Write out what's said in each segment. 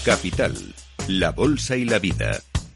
Capital, la bolsa y la vida.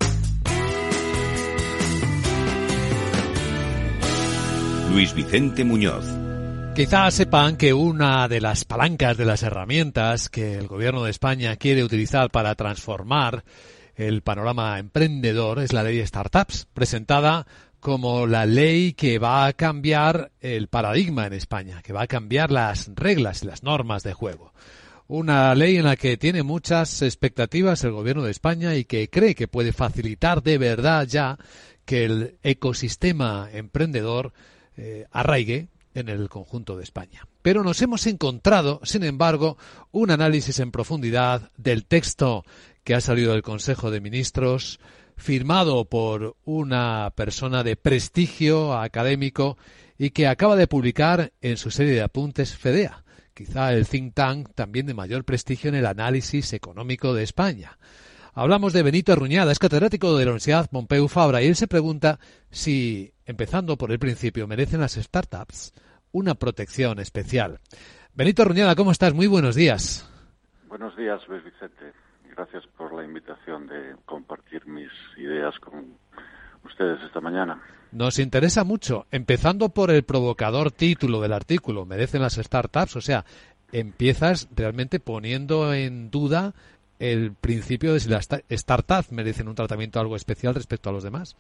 Luis Vicente Muñoz. Quizás sepan que una de las palancas, de las herramientas que el Gobierno de España quiere utilizar para transformar el panorama emprendedor es la ley de startups, presentada como la ley que va a cambiar el paradigma en España, que va a cambiar las reglas y las normas de juego. Una ley en la que tiene muchas expectativas el Gobierno de España y que cree que puede facilitar de verdad ya que el ecosistema emprendedor arraigue en el conjunto de España. Pero nos hemos encontrado, sin embargo, un análisis en profundidad del texto que ha salido del Consejo de Ministros, firmado por una persona de prestigio académico y que acaba de publicar en su serie de apuntes FEDEA, quizá el think tank también de mayor prestigio en el análisis económico de España. Hablamos de Benito Arruñada, es catedrático de la Universidad Pompeu Fabra, y él se pregunta si, empezando por el principio, merecen las startups una protección especial. Benito Arruñada, ¿cómo estás? Muy buenos días. Buenos días, Luis Vicente. Gracias por la invitación de compartir mis ideas con ustedes esta mañana. Nos interesa mucho, empezando por el provocador título del artículo, ¿merecen las startups? O sea, empiezas realmente poniendo en duda el principio de si las startups merecen un tratamiento algo especial respecto a los demás.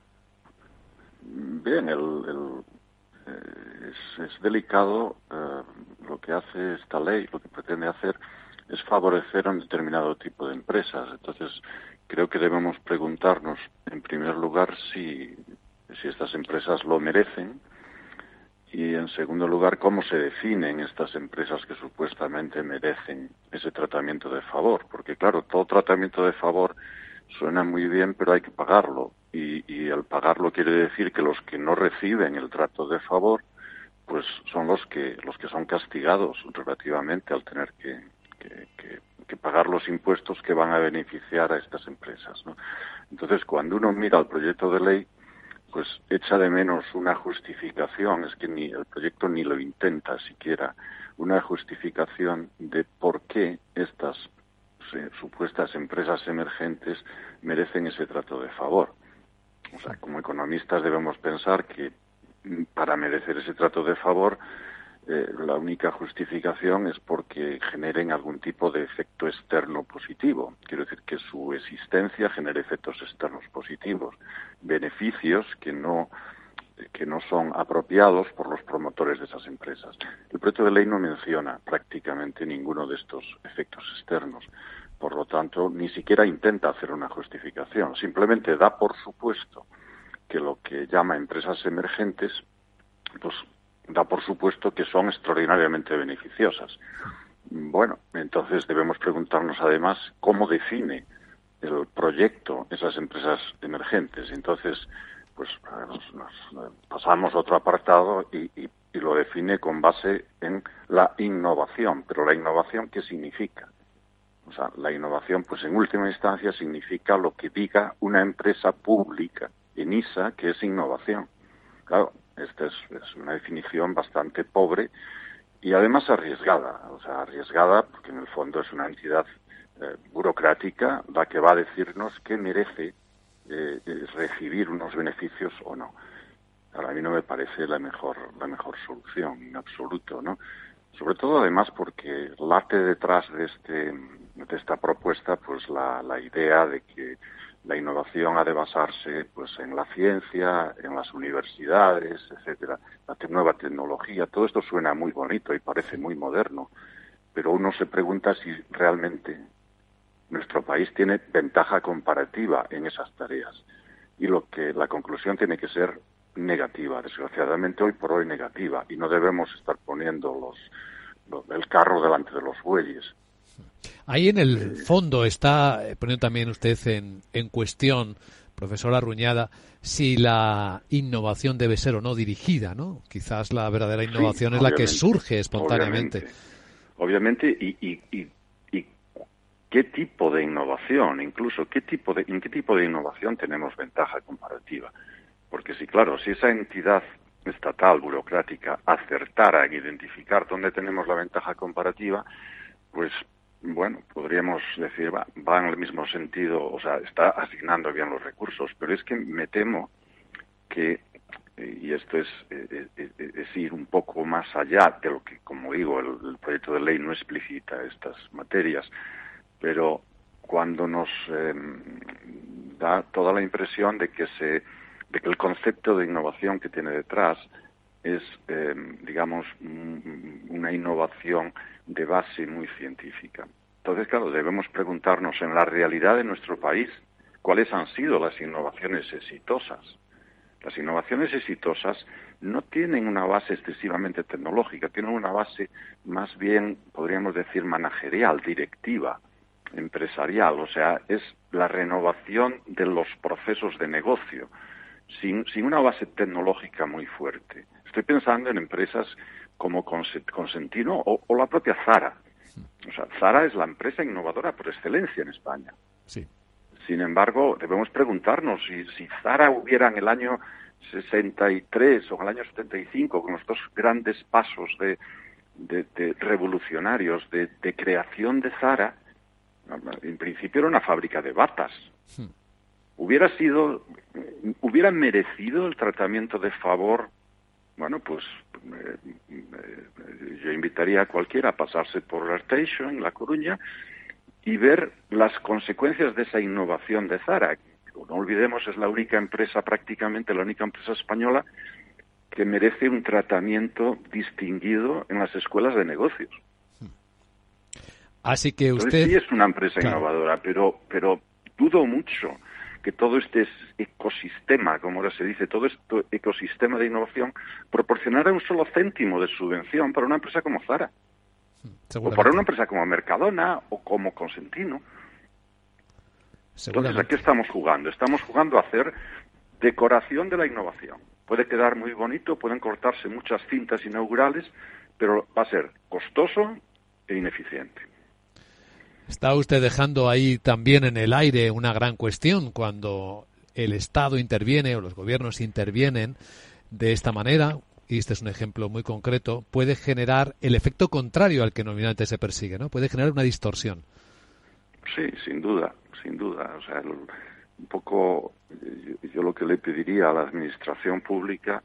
Bien, es delicado. Lo que hace esta ley, lo que pretende hacer, es favorecer a un determinado tipo de empresas. Entonces, creo que debemos preguntarnos, en primer lugar, si estas empresas lo merecen, y en segundo lugar, cómo se definen estas empresas que supuestamente merecen ese tratamiento de favor. Porque claro, todo tratamiento de favor suena muy bien, pero hay que pagarlo. Y el pagarlo quiere decir que los que no reciben el trato de favor, pues son los que son castigados relativamente al tener que pagar los impuestos que van a beneficiar a estas empresas, ¿no? Entonces, cuando uno mira el proyecto de ley, pues echa de menos una justificación, es que ni el proyecto ni lo intenta siquiera, una justificación de por qué estas supuestas empresas emergentes merecen ese trato de favor. O sea, como economistas debemos pensar que para merecer ese trato de favor, la única justificación es porque generen algún tipo de efecto externo positivo. Quiero decir que su existencia genere efectos externos positivos, beneficios que no son apropiados por los promotores de esas empresas. El proyecto de ley no menciona prácticamente ninguno de estos efectos externos. Por lo tanto, ni siquiera intenta hacer una justificación. Simplemente da por supuesto que lo que llama empresas emergentes, pues da por supuesto que son extraordinariamente beneficiosas. Bueno, entonces debemos preguntarnos además cómo define el proyecto esas empresas emergentes. Entonces, pues nos pasamos a otro apartado y lo define con base en la innovación. Pero la innovación, ¿qué significa? O sea, la innovación, pues en última instancia significa lo que diga una empresa pública, ENISA, que es innovación. Claro, esta es una definición bastante pobre y además arriesgada. O sea, arriesgada porque en el fondo es una entidad burocrática la que va a decirnos qué merece recibir unos beneficios o no. Ahora, a mí no me parece la mejor solución, en absoluto, ¿no? Sobre todo, además, porque late detrás de esta propuesta, pues la idea de que la innovación ha de basarse, pues, en la ciencia, en las universidades, etcétera, la nueva tecnología. Todo esto suena muy bonito y parece muy moderno, pero uno se pregunta si realmente nuestro país tiene ventaja comparativa en esas tareas. Y la conclusión tiene que ser negativa, desgraciadamente hoy por hoy negativa, y no debemos estar poniendo el carro delante de los bueyes. Ahí en el fondo está poniendo también usted en cuestión, profesor Arruñada, si la innovación debe ser o no dirigida, ¿no? Quizás la verdadera innovación es la que surge espontáneamente. Obviamente, y qué tipo de innovación, incluso en qué tipo de innovación tenemos ventaja comparativa. Porque si esa entidad estatal, burocrática, acertara en identificar dónde tenemos la ventaja comparativa, pues bueno, podríamos decir, va en el mismo sentido, o sea, está asignando bien los recursos, pero es que me temo que, y esto es ir un poco más allá de lo que, como digo, el proyecto de ley no explicita estas materias, pero cuando nos da toda la impresión de que el concepto de innovación que tiene detrás es, digamos, una innovación de base muy científica. Entonces, claro, debemos preguntarnos en la realidad de nuestro país cuáles han sido las innovaciones exitosas. Las innovaciones exitosas no tienen una base excesivamente tecnológica, tienen una base más bien, podríamos decir, managerial, directiva, empresarial, o sea, es la renovación de los procesos de negocio, sin una base tecnológica muy fuerte. Estoy pensando en empresas como Consentino o la propia Zara. O sea, Zara es la empresa innovadora por excelencia en España. Sí. Sin embargo, debemos preguntarnos si Zara hubiera en el año 63 o en el año 75, con los dos grandes pasos de revolucionarios de creación de Zara, en principio era una fábrica de batas. Hubiera merecido el tratamiento de favor. Bueno, pues yo invitaría a cualquiera a pasarse por Arteixo en La Coruña y ver las consecuencias de esa innovación de Zara. No olvidemos, es prácticamente la única empresa española que merece un tratamiento distinguido en las escuelas de negocios. Así que usted... Entonces, sí es una empresa innovadora, pero dudo mucho que todo este ecosistema, como ahora se dice, todo este ecosistema de innovación proporcionara un solo céntimo de subvención para una empresa como Zara. O para una empresa como Mercadona o como Consentino. Entonces, ¿a qué estamos jugando? Estamos jugando a hacer decoración de la innovación. Puede quedar muy bonito, pueden cortarse muchas cintas inaugurales, pero va a ser costoso e ineficiente. Está usted dejando ahí también en el aire una gran cuestión. Cuando el Estado interviene o los gobiernos intervienen de esta manera, y este es un ejemplo muy concreto, puede generar el efecto contrario al que normalmente se persigue, ¿no? Puede generar una distorsión. Sí, sin duda. O sea, un poco yo lo que le pediría a la administración pública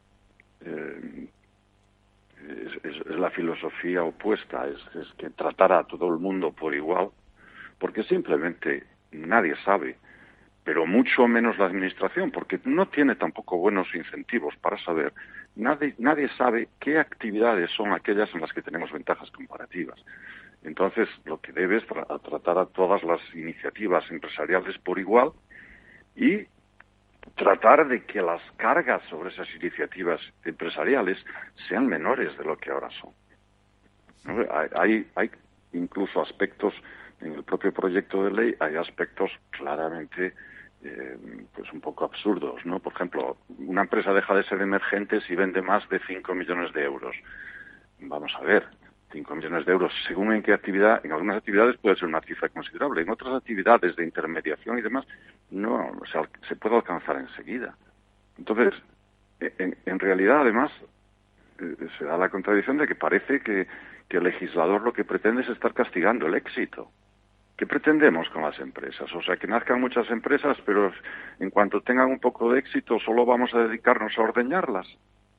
es la filosofía opuesta, es que tratara a todo el mundo por igual, porque simplemente nadie sabe, pero mucho menos la administración, porque no tiene tampoco buenos incentivos para saber. Nadie sabe qué actividades son aquellas en las que tenemos ventajas comparativas. Entonces, lo que debe es tratar a todas las iniciativas empresariales por igual y tratar de que las cargas sobre esas iniciativas empresariales sean menores de lo que ahora son. ¿No? Hay incluso aspectos en el propio proyecto de ley, hay aspectos claramente pues un poco absurdos, ¿no? Por ejemplo, una empresa deja de ser emergente si vende más de 5 millones de euros. Vamos a ver, 5 millones de euros, según en qué actividad, en algunas actividades puede ser una cifra considerable, en otras actividades de intermediación y demás, no, o sea, se puede alcanzar enseguida. Entonces, en realidad, además, se da la contradicción de que parece que el legislador lo que pretende es estar castigando el éxito. ¿Qué pretendemos con las empresas? O sea, que nazcan muchas empresas, pero en cuanto tengan un poco de éxito, solo vamos a dedicarnos a ordeñarlas.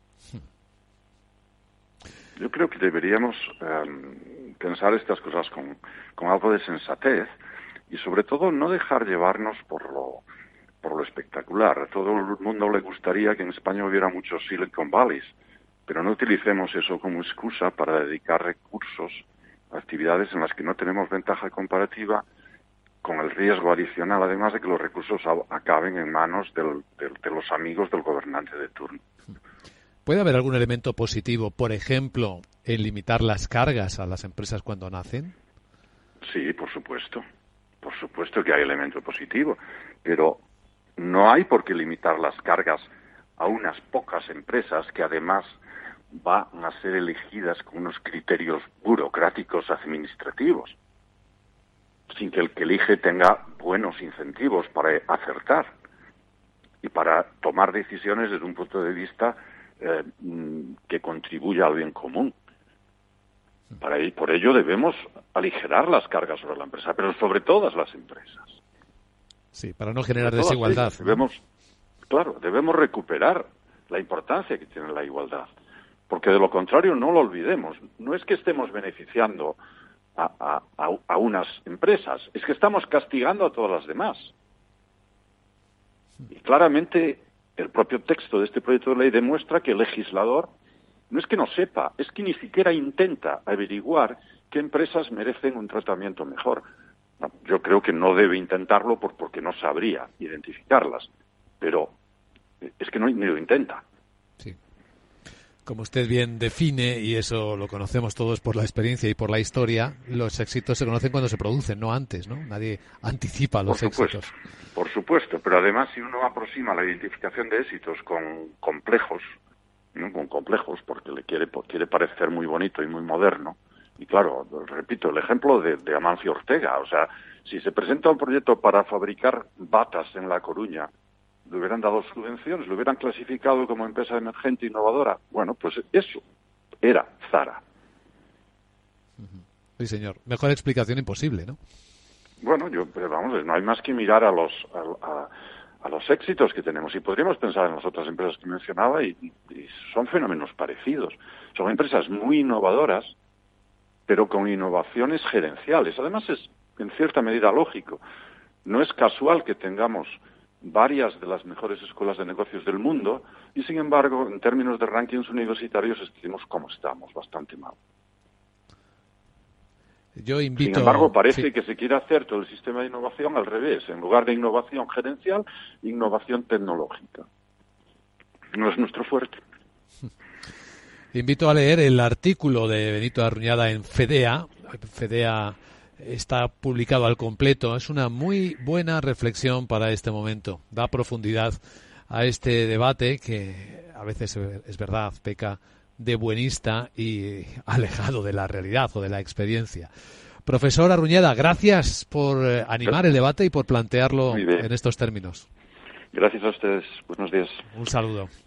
Yo creo que deberíamos pensar estas cosas con algo de sensatez y, sobre todo, no dejar llevarnos por lo espectacular. A todo el mundo le gustaría que en España hubiera muchos Silicon Valleys, pero no utilicemos eso como excusa para dedicar recursos a actividades en las que no tenemos ventaja comparativa, con el riesgo adicional, además, de que los recursos acaben en manos de los amigos del gobernante de turno. ¿Puede haber algún elemento positivo, por ejemplo, en limitar las cargas a las empresas cuando nacen? Sí, por supuesto. Por supuesto que hay elemento positivo, pero no hay por qué limitar las cargas a unas pocas empresas que además van a ser elegidas con unos criterios burocráticos administrativos, sin que el que elige tenga buenos incentivos para acertar y para tomar decisiones desde un punto de vista que contribuya al bien común. Por ello debemos aligerar las cargas sobre la empresa, pero sobre todas las empresas. Sí, para no generar desigualdad. Debemos recuperar la importancia que tiene la igualdad, porque de lo contrario, no lo olvidemos, no es que estemos beneficiando a unas empresas, es que estamos castigando a todas las demás. Y claramente el propio texto de este proyecto de ley demuestra que el legislador no es que no sepa, es que ni siquiera intenta averiguar qué empresas merecen un tratamiento mejor. No, yo creo que no debe intentarlo porque no sabría identificarlas, pero es que no ni lo intenta. Sí. Como usted bien define, y eso lo conocemos todos por la experiencia y por la historia, los éxitos se conocen cuando se producen, no antes, ¿no? Nadie anticipa los éxitos. Por supuesto, pero además si uno aproxima la identificación de éxitos con complejos, ¿no? Con complejos, porque quiere parecer muy bonito y muy moderno, y claro, repito, el ejemplo de Amancio Ortega, o sea, si se presenta un proyecto para fabricar batas en La Coruña, le hubieran dado subvenciones, lo hubieran clasificado como empresa emergente e innovadora. Bueno, pues eso era Zara. Sí, señor. Mejor explicación imposible, ¿no? Bueno, no hay más que mirar a los éxitos que tenemos. Y podríamos pensar en las otras empresas que mencionaba y son fenómenos parecidos. Son empresas muy innovadoras, pero con innovaciones gerenciales. Además es, en cierta medida, lógico. No es casual que tengamos varias de las mejores escuelas de negocios del mundo y, sin embargo, en términos de rankings universitarios estemos como estamos, bastante mal. Sin embargo, parece que se quiere hacer todo el sistema de innovación al revés. En lugar de innovación gerencial, innovación tecnológica. No es nuestro fuerte. Invito a leer el artículo de Benito Arruñada en FEDEA. FEDEA está publicado al completo. Es una muy buena reflexión para este momento. Da profundidad a este debate que a veces, es verdad, peca de buenista y alejado de la realidad o de la experiencia. Profesor Arruñeda, gracias por animar el debate y por plantearlo en estos términos. Gracias a ustedes. Buenos días. Un saludo.